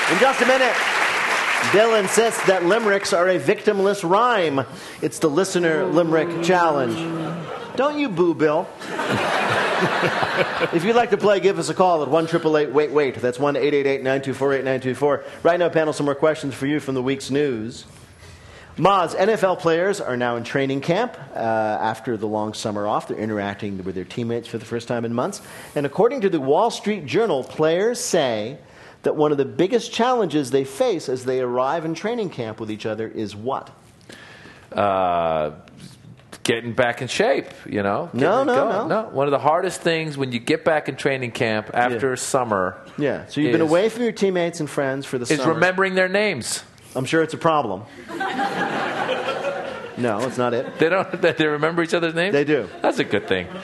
In just a minute, Bill insists that limericks are a victimless rhyme. It's the Listener Limerick Challenge. Don't you boo, Bill. If you'd like to play, give us a call at 1-888-WAIT-WAIT. That's 1-888-924-8924. Right now, panel, some more questions for you from the week's news. Moz, NFL players are now in training camp after the long summer off. They're interacting with their teammates for the first time in months. And according to the Wall Street Journal, players say that one of the biggest challenges they face as they arrive in training camp with each other is what? Getting back in shape, you know. No. One of the hardest things when you get back in training camp after summer. Yeah, so you've been away from your teammates and friends for the summer. Is remembering their names. I'm sure it's a problem. No, it's not it. They remember each other's names? They do. That's a good thing.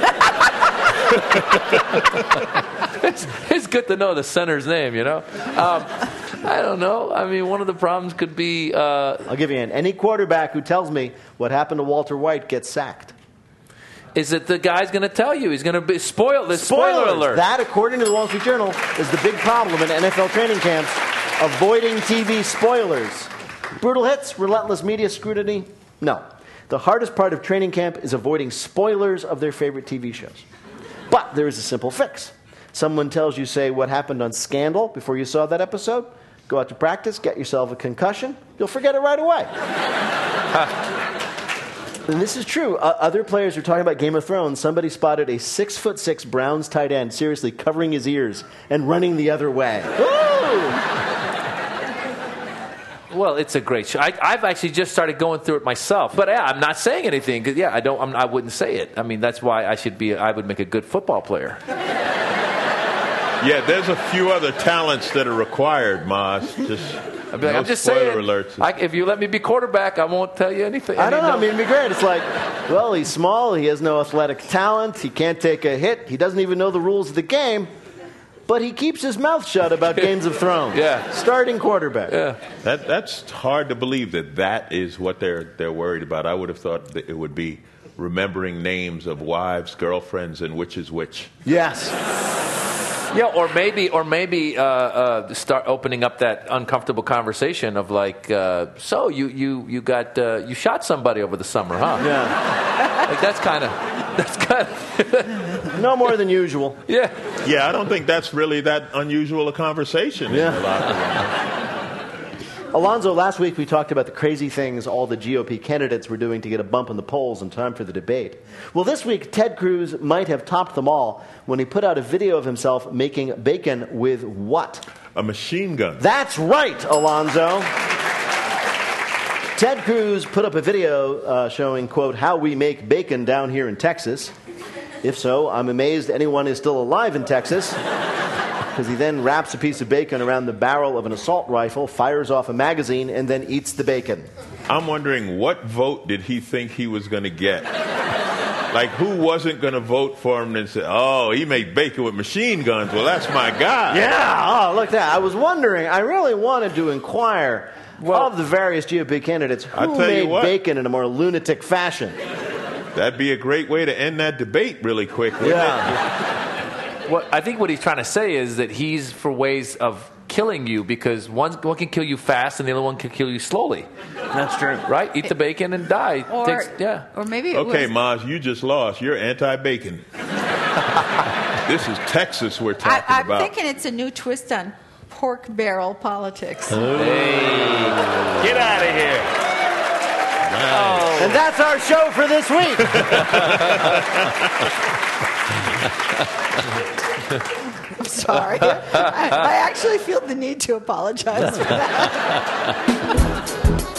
It's good to know the center's name, you know. I don't know. I mean, one of the problems could be... I'll give you an. Any quarterback who tells me what happened to Walter White gets sacked. Is it the guy's going to tell you? He's going to be spoiled. Spoiler alert. That, according to the Wall Street Journal, is the big problem in NFL training camps. Avoiding TV spoilers. Brutal hits, relentless media scrutiny? No. The hardest part of training camp is avoiding spoilers of their favorite TV shows. But there is a simple fix. Someone tells you, say, what happened on Scandal before you saw that episode. Go out to practice, get yourself a concussion. You'll forget it right away. And this is true. Other players are talking about Game of Thrones. Somebody spotted a 6'6" Browns tight end seriously covering his ears and running the other way. Woo! Well, it's a great show. I've actually just started going through it myself. But yeah, I'm not saying anything because I wouldn't say it. I mean, that's why I would make a good football player. Yeah, there's a few other talents that are required, Moz. I'm just saying. Alerts. If you let me be quarterback, I won't tell you anything. I don't know. I mean, it'd be great. It's like, well, he's small. He has no athletic talent. He can't take a hit. He doesn't even know the rules of the game. But he keeps his mouth shut about Games of Thrones. Yeah. Starting quarterback. Yeah. That's hard to believe that is what they're worried about. I would have thought that it would be remembering names of wives, girlfriends, and which is which. Yes. Yeah, or maybe start opening up that uncomfortable conversation of like, so you shot somebody over the summer, huh? Yeah. Like that's kind of no more than usual. Yeah. Yeah, I don't think that's really that unusual a conversation. Yeah. Alonzo, last week we talked about the crazy things all the GOP candidates were doing to get a bump in the polls in time for the debate. Well, this week, Ted Cruz might have topped them all when he put out a video of himself making bacon with what? A machine gun. That's right, Alonzo. Ted Cruz put up a video showing, quote, how we make bacon down here in Texas. If so, I'm amazed anyone is still alive in Texas. Because he then wraps a piece of bacon around the barrel of an assault rifle, fires off a magazine, and then eats the bacon. I'm wondering, what vote did he think he was going to get? Like, who wasn't going to vote for him and say, oh, he made bacon with machine guns. Well, that's my guy. Yeah, look at that. I was wondering, I really wanted to inquire of the various GOP candidates who made bacon in a more lunatic fashion. That'd be a great way to end that debate really quick, wouldn't it? Well, I think what he's trying to say is that he's for ways of killing you because one can kill you fast and the other one can kill you slowly. That's true. Right? Eat the bacon and die. Or maybe it okay, Maz, you just lost. You're anti-bacon. This is Texas we're talking about. I'm thinking it's a new twist on pork barrel politics. Hey. Get out of here. Nice. Oh. And that's our show for this week. I'm sorry. I actually feel the need to apologize for that.